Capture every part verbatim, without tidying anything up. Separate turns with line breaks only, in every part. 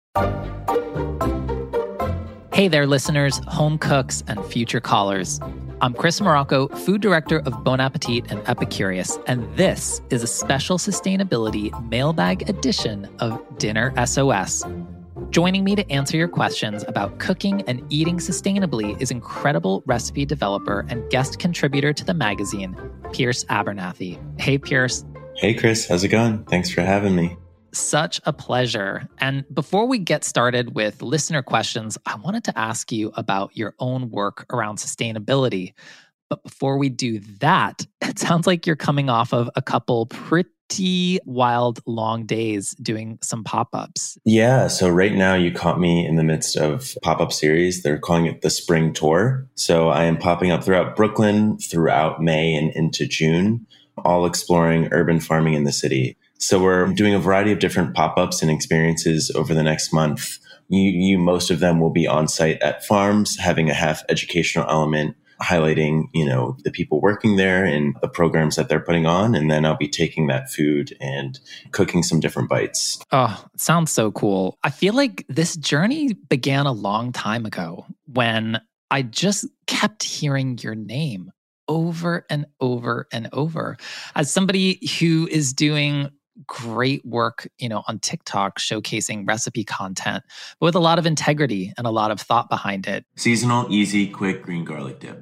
Hey there, listeners, home cooks, and future callers. I'm Chris Morocco, food director of Bon Appetit and Epicurious, and this is a special sustainability mailbag edition of Dinner S O S. Joining me to answer your questions about cooking and eating sustainably is incredible recipe developer and guest contributor to the magazine, Pierce Abernathy. Hey, Pierce.
Hey, Chris. How's it going? Thanks for having me.
Such a pleasure. And before we get started with listener questions, I wanted to ask you about your own work around sustainability. But before we do that, it sounds like you're coming off of a couple pretty wild, long days doing some pop-ups.
Yeah. So right now you caught me in the midst of pop-up series. They're calling it the Spring Tour. So I am popping up throughout Brooklyn, throughout May and into June, all exploring urban farming in the city. So we're doing a variety of different pop-ups and experiences over the next month. You, you, most of them will be on site at farms, having a half educational element, highlighting, you know, the people working there and the programs that they're putting on. And then I'll be taking that food and cooking some different bites.
Oh, it sounds so cool. I feel like this journey began a long time ago when I just kept hearing your name over and over and over. As somebody who is doing great work, you know, on TikTok showcasing recipe content, but with a lot of integrity and a lot of thought behind it.
Seasonal, easy, quick green garlic dip.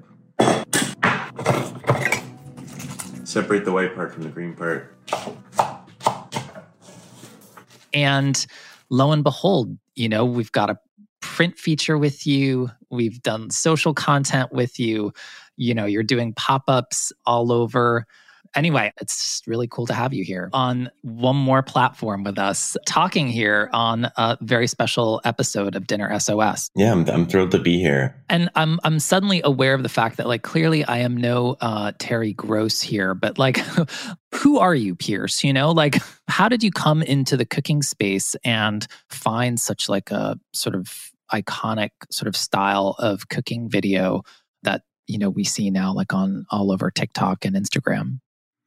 Separate the white part from the green part.
And lo and behold, you know, we've got a print feature with you. We've done social content with you. You know, you're doing pop-ups all over. Anyway, it's just really cool to have you here on one more platform with us, talking here on a very special episode of Dinner S O S.
Yeah, I'm, I'm thrilled to be here.
And I'm I'm suddenly aware of the fact that, like, clearly I am no uh, Terry Gross here, but like, who are you, Pierce? You know, like, how did you come into the cooking space and find such like a sort of iconic sort of style of cooking video that, you know, we see now like on all over TikTok and Instagram?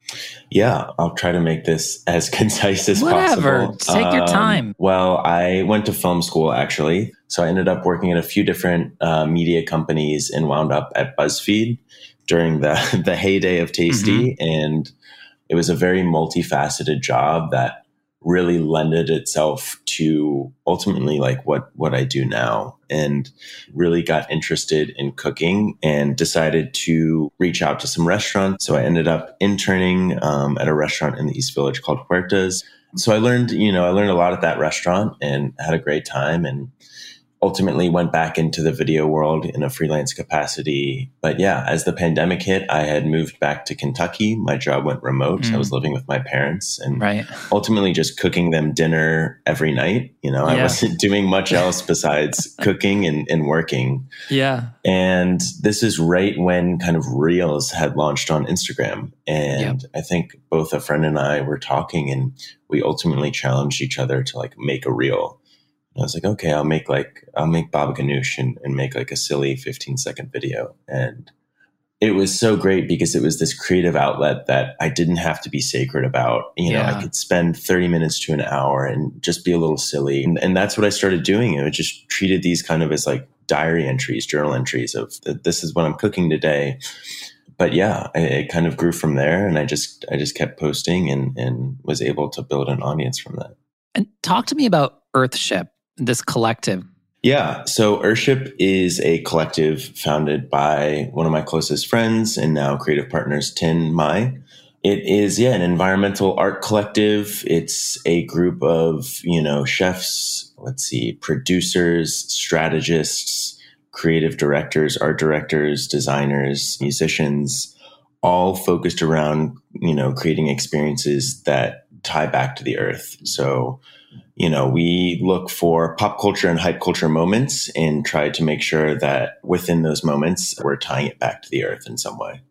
Yeah, I'll try to make this as concise as
Whatever.
possible.
Take your
um,
time.
Well, I went to film school, actually. So I ended up working at a few different uh, media companies and wound up at BuzzFeed during the, the heyday of Tasty. Mm-hmm. And it was a very multifaceted job that really lended itself to ultimately like what, what I do now, and really got interested in cooking and decided to reach out to some restaurants. So I ended up interning um, at a restaurant in the East Village called Huertas. So I learned, you know, I learned a lot at that restaurant and had a great time, and ultimately went back into the video world in a freelance capacity. But yeah, as the pandemic hit, I had moved back to Kentucky. My job went remote. Mm. I was living with my parents and
right.
ultimately just cooking them dinner every night. You know, yeah. I wasn't doing much else besides cooking and, and working.
Yeah.
And this is right when kind of Reels had launched on Instagram. And yep. I think both a friend and I were talking, and we ultimately challenged each other to like make a reel. I was like, okay, I'll make like, I'll make baba ganoush and, and make like a silly fifteen second video. And it was so great because it was this creative outlet that I didn't have to be sacred about. You know, yeah. I could spend thirty minutes to an hour and just be a little silly. And, and that's what I started doing. I just treated these kind of as like diary entries, journal entries of this is what I'm cooking today. But yeah, I, it kind of grew from there. And I just, I just kept posting and, and was able to build an audience from that.
And talk to me about Earthship, this collective.
Yeah. So Earthship is a collective founded by one of my closest friends and now creative partners, Tin Mai. It is, yeah, an environmental art collective. It's a group of, you know, chefs, let's see, producers, strategists, creative directors, art directors, designers, musicians, all focused around, you know, creating experiences that tie back to the earth. So, you know, we look for pop culture and hype culture moments and try to make sure that within those moments, we're tying it back to the earth in some way.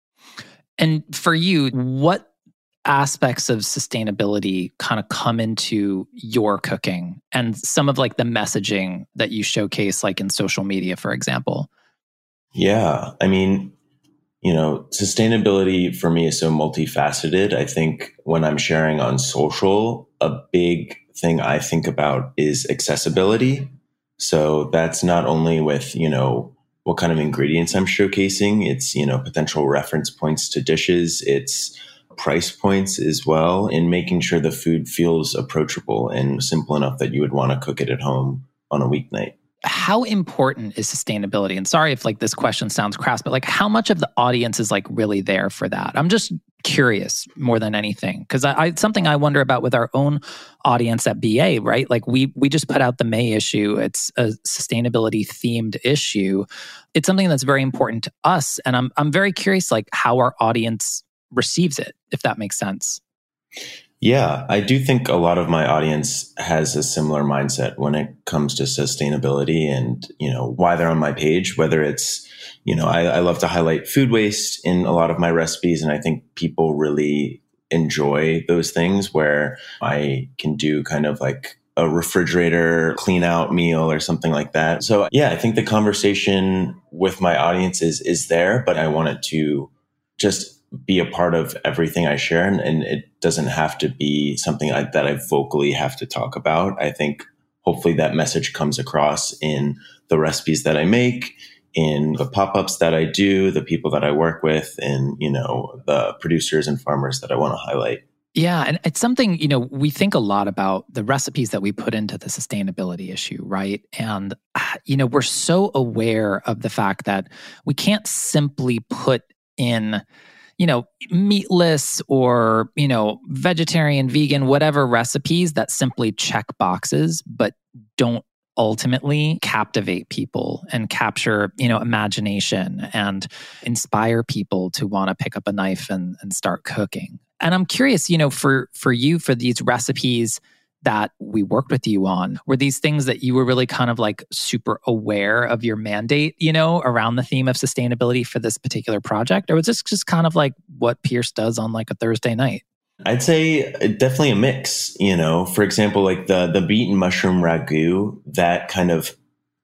And for you, what aspects of sustainability kind of come into your cooking and some of like the messaging that you showcase like in social media, for example?
Yeah. I mean, you know, sustainability for me is so multifaceted. I think when I'm sharing on social, a big thing I think about is accessibility. So that's not only with, you know, what kind of ingredients I'm showcasing, it's, you know, potential reference points to dishes, it's price points as well, and making sure the food feels approachable and simple enough that you would want to cook it at home on a weeknight.
How important is sustainability? And sorry if like this question sounds crass, but like how much of the audience is like really there for that? I'm just curious more than anything, because I, I something I wonder about with our own audience at B A, right? Like we we just put out the May issue. It's a sustainability themed issue. It's something that's very important to us, and I'm I'm very curious like how our audience receives it, if that makes sense.
Yeah, I do think a lot of my audience has a similar mindset when it comes to sustainability and, you know, why they're on my page, whether it's, you know, I, I love to highlight food waste in a lot of my recipes. And I think people really enjoy those things where I can do kind of like a refrigerator clean out meal or something like that. So yeah, I think the conversation with my audience is, is there, but I want it to just be a part of everything I share. And, and it doesn't have to be something I, that I vocally have to talk about. I think hopefully that message comes across in the recipes that I make, in the pop-ups that I do, the people that I work with, and, you know, the producers and farmers that I want to highlight.
Yeah. And it's something, you know, we think a lot about the recipes that we put into the sustainability issue, right? And, you know, we're so aware of the fact that we can't simply put in, you know, meatless or, you know, vegetarian, vegan, whatever recipes that simply check boxes, but don't ultimately captivate people and capture, you know, imagination and inspire people to want to pick up a knife and, and start cooking. And I'm curious, you know, for, for you, for these recipes that we worked with you on, were these things that you were really kind of like super aware of your mandate, you know, around the theme of sustainability for this particular project? Or was this just kind of like what Pierce does on like a Thursday night?
I'd say definitely a mix, you know, for example, like the, the beet and mushroom ragu, that kind of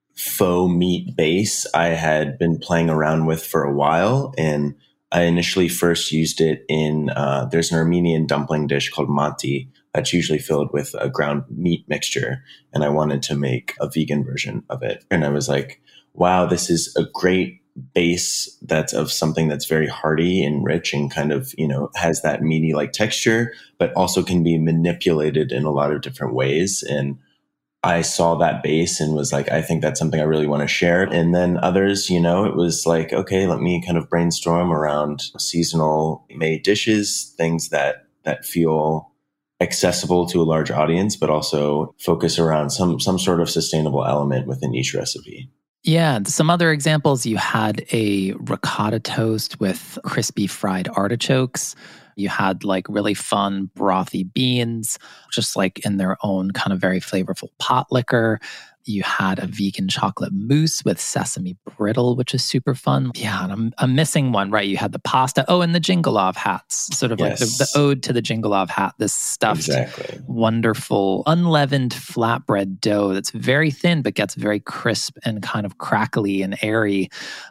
faux meat base I had been playing around with for a while. And I initially first used it in, uh, there's an Armenian dumpling dish called manti that's usually filled with a ground meat mixture. And I wanted to make a vegan version of it. And I was like, wow, this is a great base that's of something that's very hearty and rich and kind of, you know, has that meaty like texture, but also can be manipulated in a lot of different ways. And I saw that base and was like, I think that's something I really want to share. And then others, you know, it was like, okay, let me kind of brainstorm around seasonal made dishes, things that, that feel accessible to a large audience, but also focus around some, some sort of sustainable element within each recipe.
Yeah. Some other examples, you had a ricotta toast with crispy fried artichokes. You had like really fun brothy beans, just like in their own kind of very flavorful pot liquor. You had a vegan chocolate mousse with sesame brittle, which is super fun. Yeah, and I'm, I'm missing one, right? You had the pasta. Oh, and the Jingalov hats, sort of yes. like the, the ode to the Jingalov hat, this stuffed,
exactly.
wonderful, unleavened flatbread dough that's very thin, but gets very crisp and kind of crackly and airy,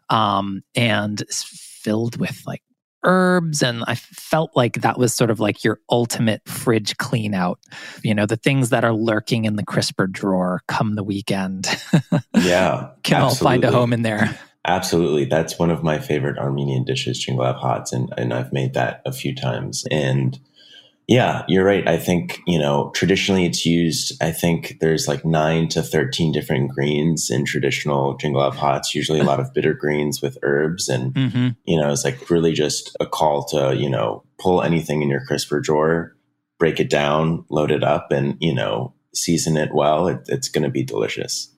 um, and is filled with like herbs. And I felt like that was sort of like your ultimate fridge clean out, you know, the things that are lurking in the crisper drawer come the weekend.
Yeah.
Can absolutely. all find a home in there.
Absolutely. That's one of my favorite Armenian dishes, Jingalov hats. And, and I've made that a few times. And yeah, you're right. I think, you know, traditionally it's used, I think there's like nine to thirteen different greens in traditional Jingalov hats, usually a lot of bitter greens with herbs. And, mm-hmm. you know, it's like really just a call to, you know, pull anything in your crisper drawer, break it down, load it up, and, you know, season it well. It, it's going to be delicious.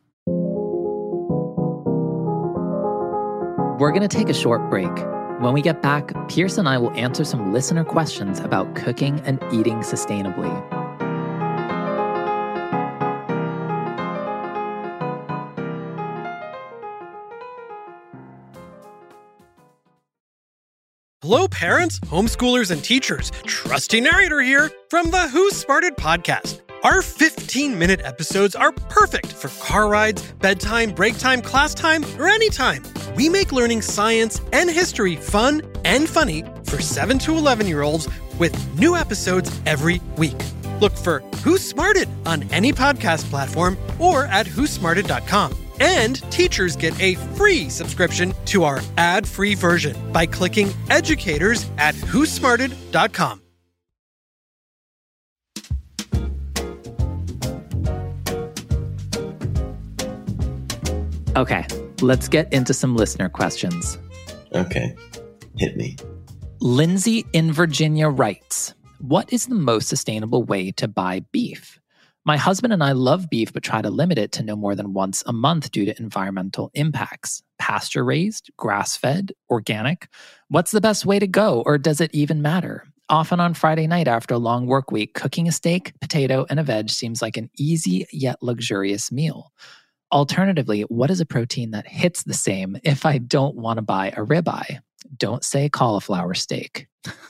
We're going to take a short break. When we get back, Pierce and I will answer some listener questions about cooking and eating sustainably.
Hello, parents, homeschoolers, and teachers. Trusty narrator here from the Who Smarted podcast. Our fifteen-minute episodes are perfect for car rides, bedtime, break time, class time, or anytime. We make learning science and history fun and funny for seven to eleven-year-olds with new episodes every week. Look for Who Smarted on any podcast platform or at who smarted dot com. And teachers get a free subscription to our ad-free version by clicking educators at who smarted dot com.
Okay, let's get into some listener questions.
Okay, hit me.
Lindsay in Virginia writes, what is the most sustainable way to buy beef? My husband and I love beef, but try to limit it to no more than once a month due to environmental impacts. Pasture-raised, grass-fed, organic? What's the best way to go, or does it even matter? Often on Friday night after a long work week, cooking a steak, potato, and a veg seems like an easy yet luxurious meal. Alternatively, what is a protein that hits the same if I don't want to buy a ribeye? Don't say cauliflower steak.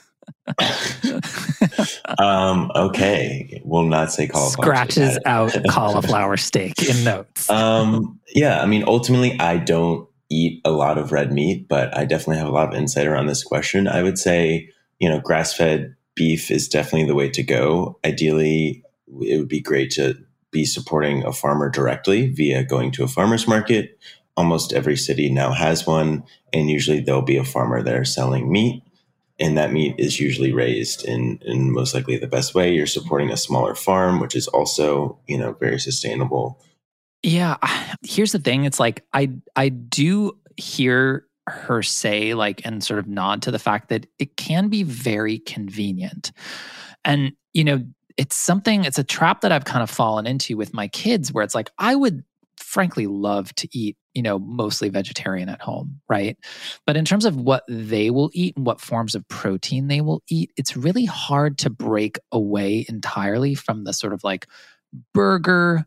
um, okay, we'll not say cauliflower.
Scratches out cauliflower steak in notes.
um, yeah, I mean, ultimately, I don't eat a lot of red meat, but I definitely have a lot of insight around this question. I would say, you know, grass-fed beef is definitely the way to go. Ideally, it would be great to be supporting a farmer directly via going to a farmer's market. Almost every city now has one, and usually there'll be a farmer there selling meat. And that meat is usually raised in, in most likely the best way. You're supporting a smaller farm, which is also, you know, very sustainable.
Yeah. Here's the thing. It's like, I, I do hear her say, like, and sort of nod to the fact that it can be very convenient. And, you know, it's something, it's a trap that I've kind of fallen into with my kids where it's like, I would frankly love to eat, you know, mostly vegetarian at home, right? But in terms of what they will eat and what forms of protein they will eat, it's really hard to break away entirely from the sort of like burger,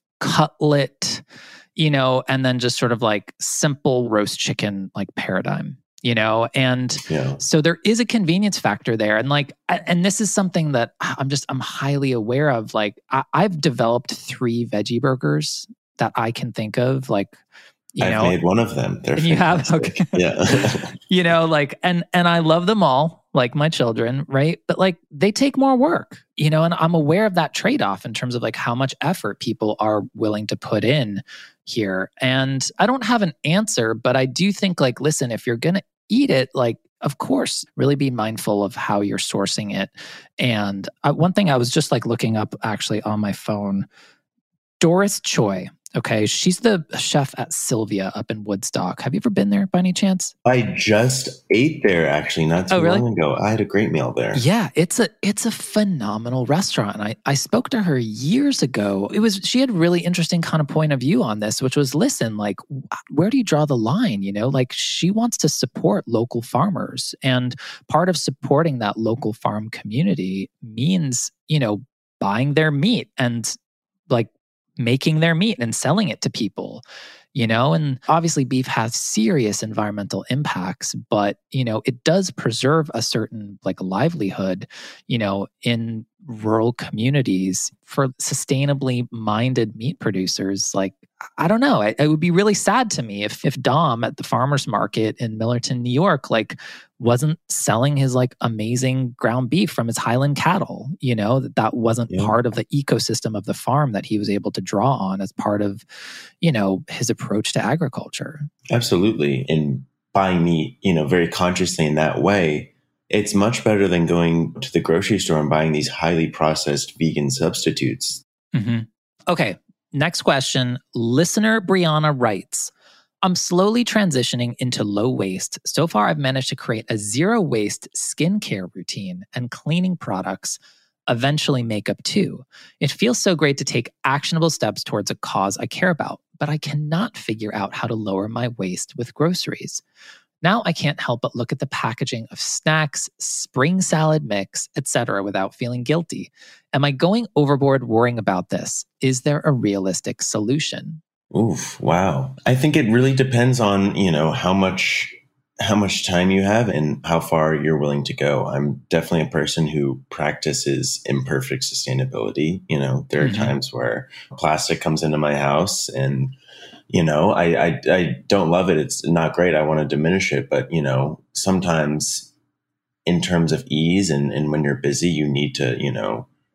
cutlet, you know, and then just sort of like simple roast chicken like paradigm, you know? And
yeah.
So there is a convenience factor there. And like, and this is something that I'm just, I'm highly aware of. Like I, I've developed three veggie burgers that I can think of, like, you
I've
know,
made one of them. They're
you have, okay.
Yeah.
You know, like, and, and I love them all, like my children, right? But like, they take more work, you know, and I'm aware of that trade-off in terms of like how much effort people are willing to put in here. And I don't have an answer, but I do think like, listen, if you're going to eat it, like, of course, really be mindful of how you're sourcing it. And uh, one thing I was just like looking up actually on my phone, Doris Choi. Okay, she's the chef at Sylvia up in Woodstock. Have you ever been there by any chance?
I just ate there actually not too
oh, really?
long ago. I had a great meal there.
Yeah, it's a it's a phenomenal restaurant. And I, I spoke to her years ago. It was she had a really interesting kind of point of view on this, which was, listen, like, where do you draw the line? You know, like she wants to support local farmers. And part of supporting that local farm community means, you know, buying their meat and like making their meat and selling it to people, you know? And obviously beef has serious environmental impacts, but, you know, it does preserve a certain like livelihood, you know, in rural communities for sustainably minded meat producers. Like, I don't know, it, it would be really sad to me if, if Dom at the farmer's market in Millerton, New York, like wasn't selling his like amazing ground beef from his Highland cattle, you know, that that wasn't yeah. part of the ecosystem of the farm that he was able to draw on as part of, you know, his approach to agriculture.
Absolutely. And buying meat, you know, very consciously in that way, it's much better than going to the grocery store and buying these highly processed vegan substitutes.
Mm-hmm. Okay. Next question. Listener Brianna writes, I'm slowly transitioning into low waste. So far, I've managed to create a zero waste skincare routine and cleaning products, eventually makeup too. It feels so great to take actionable steps towards a cause I care about, but I cannot figure out how to lower my waste with groceries. Now I can't help but look at the packaging of snacks, spring salad mix, et cetera without feeling guilty. Am I going overboard worrying about this? Is there a realistic solution?
Oof, wow. I think it really depends on, you know, how much how much time you have and how far you're willing to go. I'm definitely a person who practices imperfect sustainability. You know, there are mm-hmm. times where plastic comes into my house and You know, I, I I don't love it. It's not great. I want to diminish it. But, you know, sometimes in terms of ease and, and when you're busy, you need to, you know,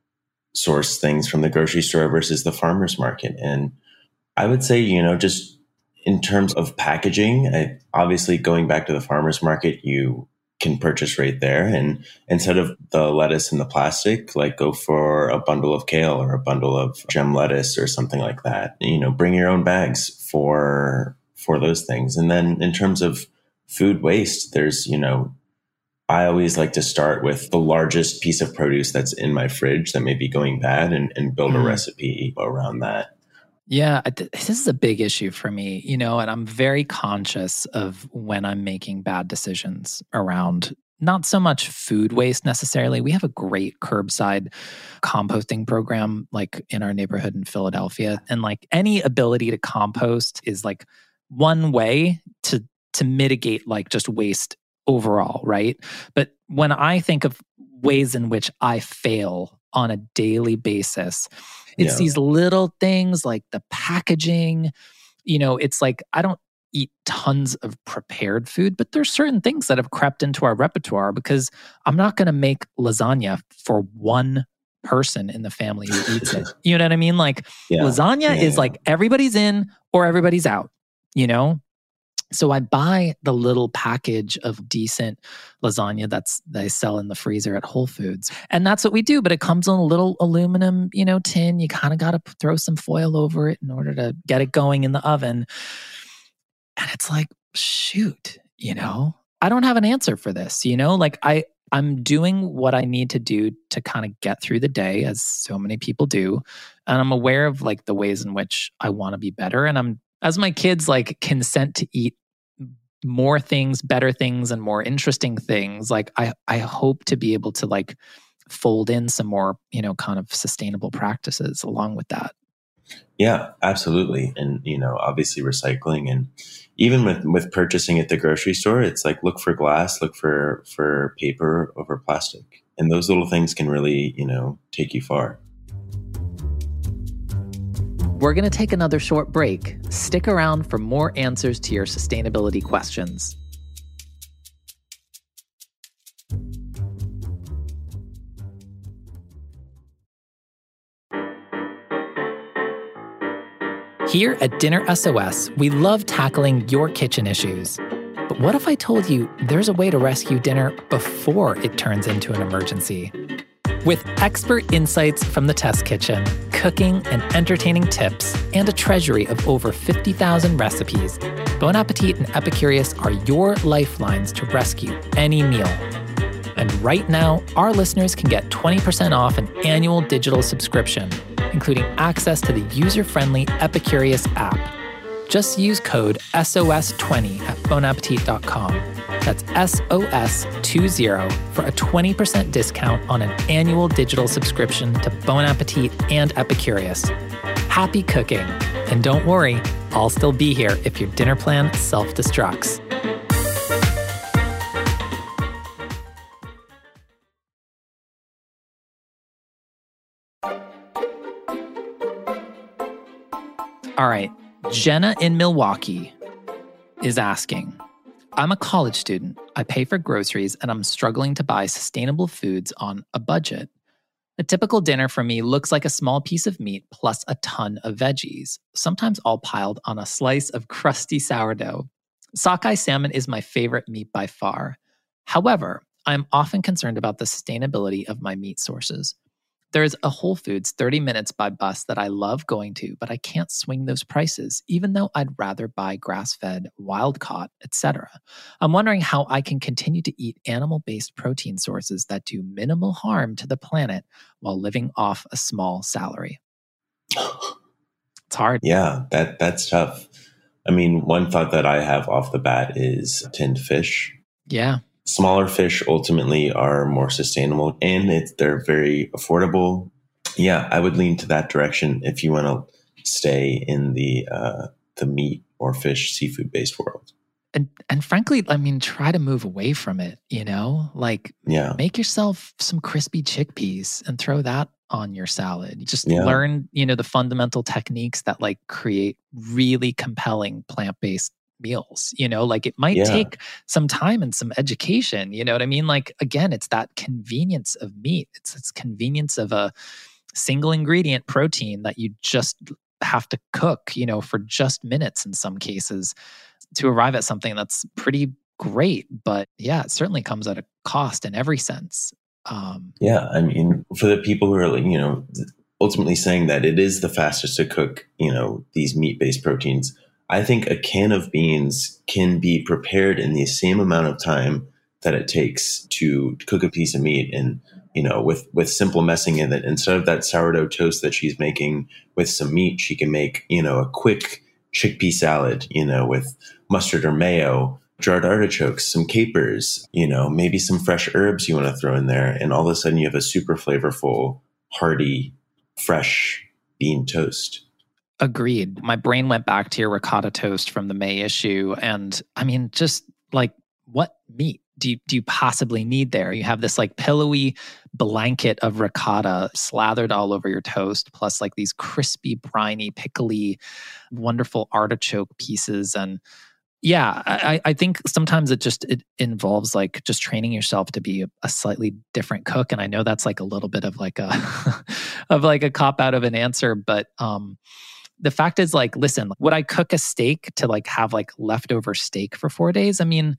source things from the grocery store versus the farmer's market. And I would say, you know, just in terms of packaging, I, obviously going back to the farmer's market, you can purchase right there. And instead of the lettuce in the plastic, like go for a bundle of kale or a bundle of gem lettuce or something like that. You know, bring your own bags for for those things. And then in terms of food waste, there's, you know, I always like to start with the largest piece of produce that's in my fridge that may be going bad and, and build mm. a recipe around that.
Yeah, this is a big issue for me, you know, and I'm very conscious of when I'm making bad decisions around not so much food waste necessarily. We have a great curbside composting program like in our neighborhood in Philadelphia. And like any ability to compost is like one way to to mitigate like just waste overall, right? But when I think of ways in which I fail on a daily basis, it's yeah. these little things like the packaging. You know, it's like I don't eat tons of prepared food, but there's certain things that have crept into our repertoire because I'm not going to make lasagna for one person in the family who eats it. You know what I mean? Like yeah. lasagna yeah, is yeah. like everybody's in or everybody's out, you know? So I buy the little package of decent lasagna that's they sell in the freezer at Whole Foods. And that's what we do, but it comes in a little aluminum, you know, tin. You kind of got to throw some foil over it in order to get it going in the oven. And it's like, shoot, you know, I don't have an answer for this, you know? Like I I'm doing what I need to do to kind of get through the day, as so many people do. And I'm aware of like the ways in which I want to be better. And I'm as my kids like consent to eat more things, better things, and more interesting things, like I, I hope to be able to like fold in some more, you know, kind of sustainable practices along with that.
Yeah, absolutely. And, you know, obviously recycling and even with, with purchasing at the grocery store, it's like, look for glass, look for, for paper over plastic. And those little things can really, you know, take you far.
We're going to take another short break. Stick around for more answers to your sustainability questions. Here at Dinner S O S, we love tackling your kitchen issues. But what if I told you there's a way to rescue dinner before it turns into an emergency? With expert insights from the test kitchen, cooking and entertaining tips, and a treasury of over fifty thousand recipes, Bon Appetit and Epicurious are your lifelines to rescue any meal. And right now, our listeners can get twenty percent off an annual digital subscription, including access to the user-friendly Epicurious app. Just use code S O S twenty at bon appetit dot com. That's S O S twenty for a twenty percent discount on an annual digital subscription to Bon Appetit and Epicurious. Happy cooking. And don't worry, I'll still be here if your dinner plan self-destructs. All right, Jenna in Milwaukee is asking, I'm a college student. I pay for groceries and I'm struggling to buy sustainable foods on a budget. A typical dinner for me looks like a small piece of meat plus a ton of veggies, sometimes all piled on a slice of crusty sourdough. Sockeye salmon is my favorite meat by far. However, I'm often concerned about the sustainability of my meat sources. There's a Whole Foods thirty minutes by bus that I love going to, but I can't swing those prices, even though I'd rather buy grass-fed, wild-caught, et cetera. I'm wondering how I can continue to eat animal-based protein sources that do minimal harm to the planet while living off a small salary. It's hard.
Yeah, that that's tough. I mean, one thought that I have off the bat is tinned fish.
Yeah.
Smaller fish ultimately are more sustainable and it's, they're very affordable. Yeah, I would lean to that direction if you want to stay in the uh, the meat or fish, seafood based world.
And and frankly, I mean, try to move away from it, you know, like
yeah.
make yourself some crispy chickpeas and throw that on your salad. Just
yeah.
learn, you know, the fundamental techniques that like create really compelling plant-based meals, you know, like it might
yeah.
take some time and some education, you know what I mean? Like, again, it's that convenience of meat. It's it's convenience of a single ingredient protein that you just have to cook, you know, for just minutes in some cases to arrive at something that's pretty great. But yeah, it certainly comes at a cost in every sense. Um,
yeah, I mean, for the people who are, you know, ultimately saying that it is the fastest to cook, you know, these meat-based proteins, I think a can of beans can be prepared in the same amount of time that it takes to cook a piece of meat. And, you know, with, with simple messing in it, instead of that sourdough toast that she's making with some meat, she can make, you know, a quick chickpea salad, you know, with mustard or mayo, jarred artichokes, some capers, you know, maybe some fresh herbs you want to throw in there. And all of a sudden you have a super flavorful, hearty, fresh bean toast.
Agreed. My brain went back to your ricotta toast from the May issue. And I mean, just like, what meat do you, do you possibly need there? You have this like pillowy blanket of ricotta slathered all over your toast, plus like these crispy, briny, pickly, wonderful artichoke pieces. And yeah, I, I think sometimes it just it involves like just training yourself to be a, a slightly different cook. And I know that's like a little bit of like a of like a cop out of an answer, but um the fact is, like, listen, would I cook a steak to like have like leftover steak for four days? I mean,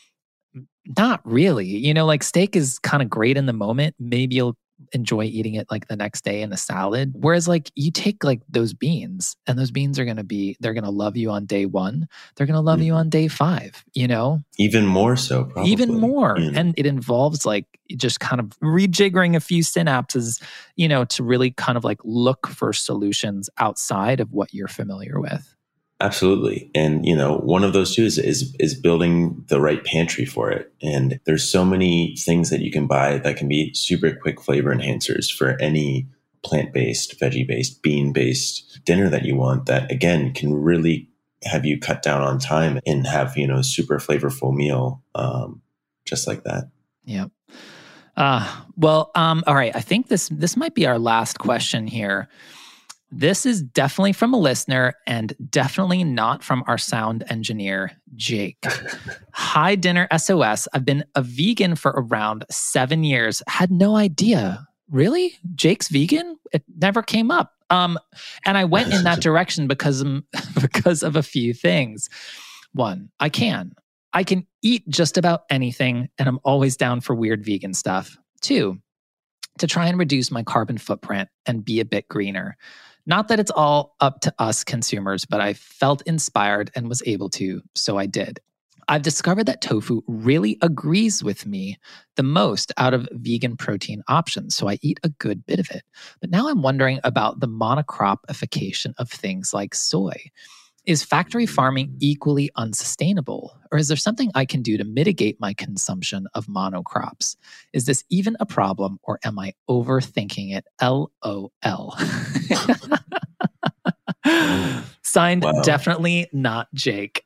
not really. You know, like steak is kind of great in the moment. Maybe you'll enjoy eating it like the next day in a salad. Whereas like you take like those beans and those beans are going to be, they're going to love you on day one. They're going to love mm. you on day five, you know?
Even more so, probably.
Even more.
Mm.
And it involves like just kind of rejiggering a few synapses, you know, to really kind of like look for solutions outside of what you're familiar with.
Absolutely. And, you know, one of those too is, is, is building the right pantry for it. And there's so many things that you can buy that can be super quick flavor enhancers for any plant-based, veggie-based, bean-based dinner that you want that, again, can really have you cut down on time and have, you know, a super flavorful meal um, just like that.
Yeah. Uh, well, um, all right. I think this this might be our last question here. This is definitely from a listener and definitely not from our sound engineer, Jake. Hi, Dinner S O S. I've been a vegan for around seven years. Had no idea. Really? Jake's vegan? It never came up. Um, and I went in that direction because, um, because of a few things. One, I can. I can eat just about anything, and I'm always down for weird vegan stuff. Two, to try and reduce my carbon footprint and be a bit greener. Not that it's all up to us consumers, but I felt inspired and was able to, so I did. I've discovered that tofu really agrees with me the most out of vegan protein options, so I eat a good bit of it. But now I'm wondering about the monocropification of things like soy. Is factory farming equally unsustainable, or is there something I can do to mitigate my consumption of monocrops? Is this even a problem, or am I overthinking it? L O L. Signed,
wow.
Definitely not Jake.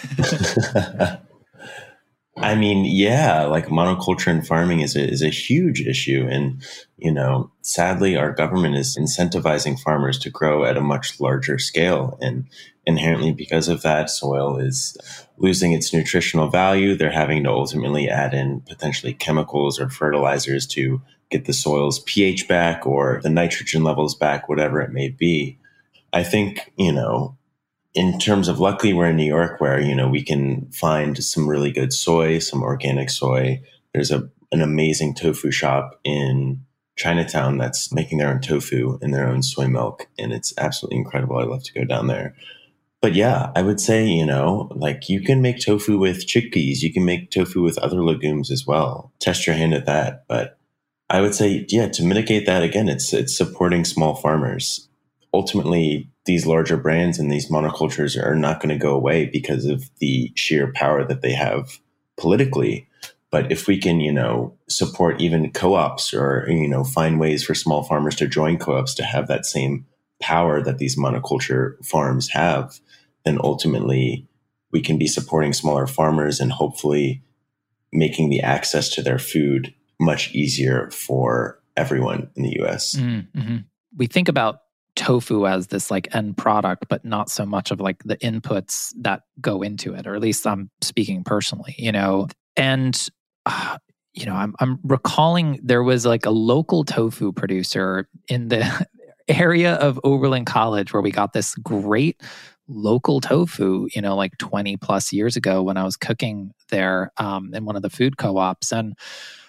I mean, yeah, like monoculture in farming is a, is a huge issue. And, you know, sadly, our government is incentivizing farmers to grow at a much larger scale. And inherently, because of that, soil is losing its nutritional value. They're having to ultimately add in potentially chemicals or fertilizers to get the soil's pH back or the nitrogen levels back, whatever it may be. I think, you know, in terms of, luckily we're in New York where, you know, we can find some really good soy, some organic soy. There's a an amazing tofu shop in Chinatown that's making their own tofu and their own soy milk. And it's absolutely incredible. I love to go down there. But yeah, I would say, you know, like you can make tofu with chickpeas. You can make tofu with other legumes as well. Test your hand at that. But I would say, yeah, to mitigate that, again, it's it's supporting small farmers. Ultimately, these larger brands and these monocultures are not going to go away because of the sheer power that they have politically. But if we can, you know, support even co-ops or, you know, find ways for small farmers to join co-ops to have that same power that these monoculture farms have, then ultimately we can be supporting smaller farmers and hopefully making the access to their food much easier for everyone in the U S.
Mm-hmm. We think about tofu as this like end product, but not so much of like the inputs that go into it, or at least I'm speaking personally, you know, and uh, you know, I'm I'm recalling there was like a local tofu producer in the area of Oberlin College where we got this great local tofu, you know, like twenty plus years ago when I was cooking there um, in one of the food co-ops. And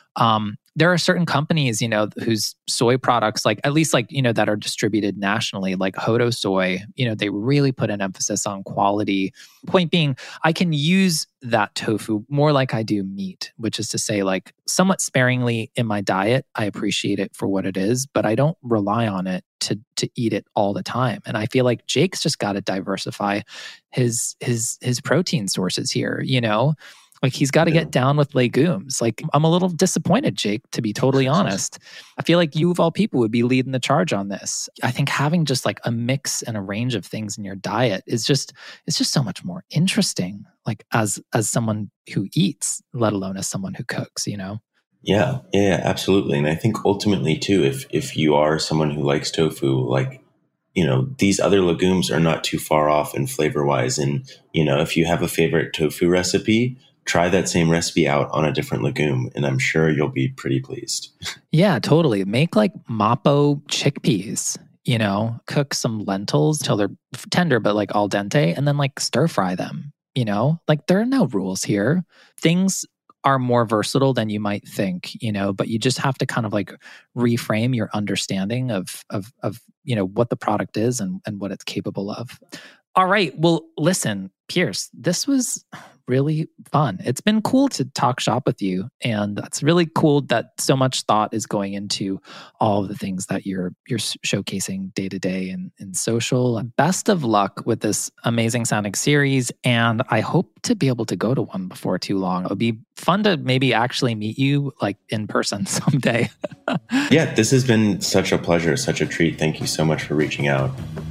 um, there are certain companies, you know, whose soy products, like at least like, you know, that are distributed nationally, like Hodo Soy, you know, they really put an emphasis on quality. Point being, I can use that tofu more like I do meat, which is to say like somewhat sparingly in my diet. I appreciate it for what it is, but I don't rely on it to to eat it all the time. And I feel like Jake's just got to diversify his his his protein sources here, you know? Like he's got to get down with legumes. Like I'm a little disappointed, Jake, to be totally honest. I feel like you of all people would be leading the charge on this. I think having just like a mix and a range of things in your diet is just, it's just so much more interesting. Like as, as someone who eats, let alone as someone who cooks, you know?
Yeah, yeah, absolutely. And I think ultimately too, if, if you are someone who likes tofu, like, you know, these other legumes are not too far off in flavor wise. And, you know, if you have a favorite tofu recipe, try that same recipe out on a different legume, and I'm sure you'll be pretty pleased.
Yeah, totally. Make like Mapo chickpeas, you know, cook some lentils till they're tender, but like al dente, and then like stir fry them, you know? Like there are no rules here. Things are more versatile than you might think, you know, but you just have to kind of like reframe your understanding of, of, of you know, what the product is and, and what it's capable of. All right. Well, listen, Pierce, this was really fun. It's been cool to talk shop with you. And it's really cool that so much thought is going into all of the things that you're you're showcasing day to day and in social. Best of luck with this amazing sounding series. And I hope to be able to go to one before too long. It would be fun to maybe actually meet you like in person someday.
Yeah, this has been such a pleasure, such a treat. Thank you so much for reaching out.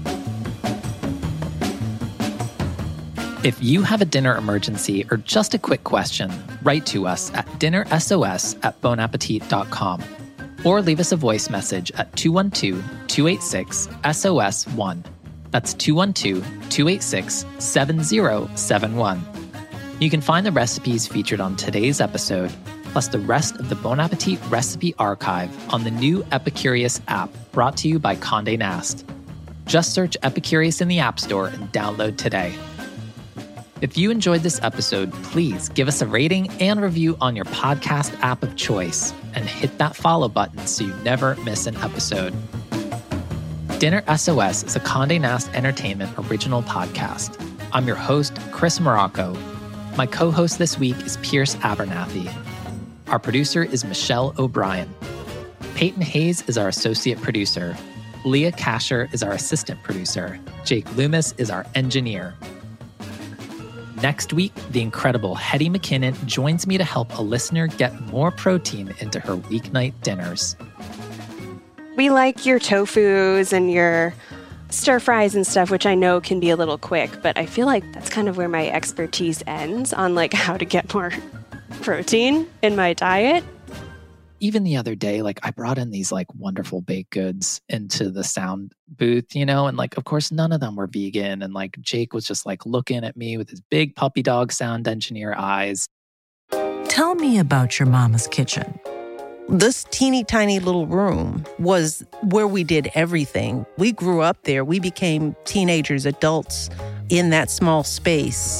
If you have a dinner emergency or just a quick question, write to us at dinnersos at bonappetit dot com or leave us a voice message at two one two, two eight six, S O S one. That's two one two, two eight six, seven zero seven one. You can find the recipes featured on today's episode, plus the rest of the Bon Appetit recipe archive on the new Epicurious app brought to you by Condé Nast. Just search Epicurious in the App Store and download today. If you enjoyed this episode, please give us a rating and review on your podcast app of choice and hit that follow button so you never miss an episode. Dinner S O S is a Condé Nast Entertainment original podcast. I'm your host, Chris Morocco. My co-host this week is Pierce Abernathy. Our producer is Michelle O'Brien. Peyton Hayes is our associate producer. Leah Kasher is our assistant producer. Jake Loomis is our engineer. Next week, the incredible Hetty McKinnon joins me to help a listener get more protein into her weeknight dinners.
We like your tofus and your stir fries and stuff, which I know can be a little quick, but I feel like that's kind of where my expertise ends on like how to get more protein in my diet.
Even the other day, like I brought in these like wonderful baked goods into the sound booth, you know, and like, of course, none of them were vegan. And like Jake was just like looking at me with his big puppy dog sound engineer eyes.
Tell me about your mama's kitchen.
This teeny tiny little room was where we did everything. We grew up there. We became teenagers, adults in that small space.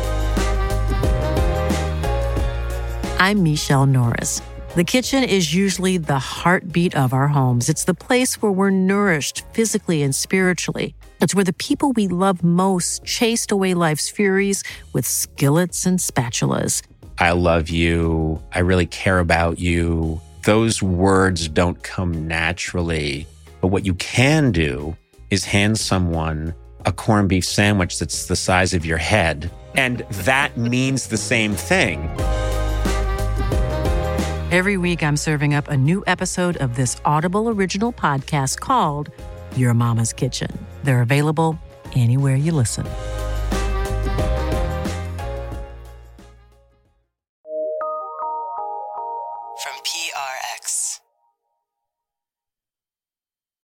I'm Michelle Norris. The kitchen is usually the heartbeat of our homes. It's the place where we're nourished physically and spiritually. It's where the people we love most chased away life's furies with skillets and spatulas.
I love you. I really care about you. Those words don't come naturally. But what you can do is hand someone a corned beef sandwich that's the size of your head. And that means the same thing.
Every week, I'm serving up a new episode of this Audible original podcast called Your Mama's Kitchen. They're available anywhere you listen.